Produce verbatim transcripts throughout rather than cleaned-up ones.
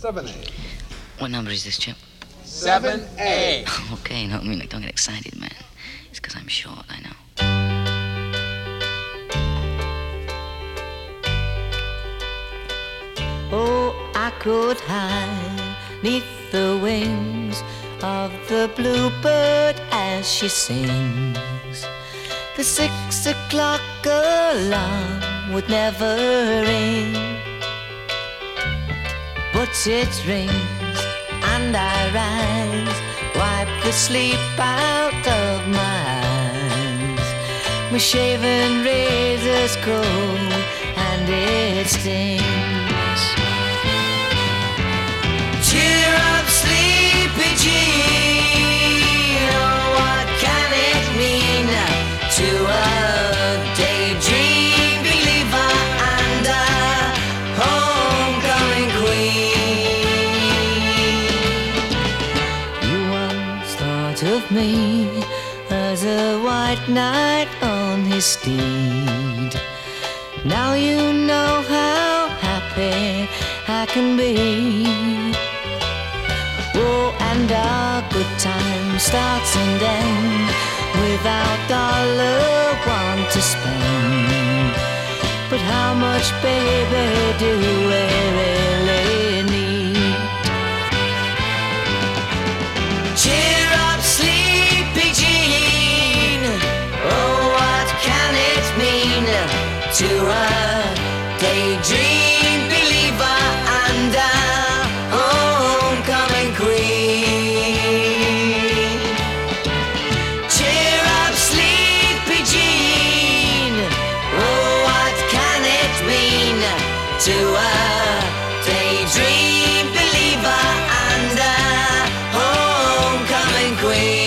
seven A. What number is this, Chip? seven A. Okay, no, I mean, like, don't get excited, man. It's because I'm short, I know. Oh, I could hide neath the wings of the bluebird as she sings. The six o'clock alarm would never ring, but it rings and I rise, wipe the sleep out of my eyes. My shaven razor's cold and it stings. Cheer up, sleepy Jean. Oh, what can it mean to a daydream believer and a homecoming queen? You once thought of me as a white knight on his steed. Now you know how happy I can be. Oh, and our good time starts and ends without dollar one to spend. But how much, baby, do we really need? Cheer up, sleepy Jean. Oh, what can it mean to a daydream believer and a homecoming queen? Cheer up, sleepy Jean. Oh, what can it mean to a daydream believer and a homecoming queen?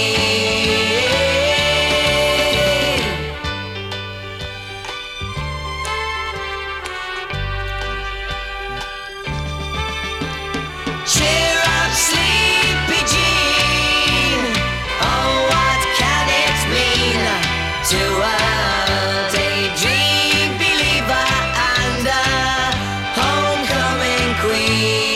Cheer up, sleepy Jean. Oh, what can it mean to a daydream believer and a homecoming queen?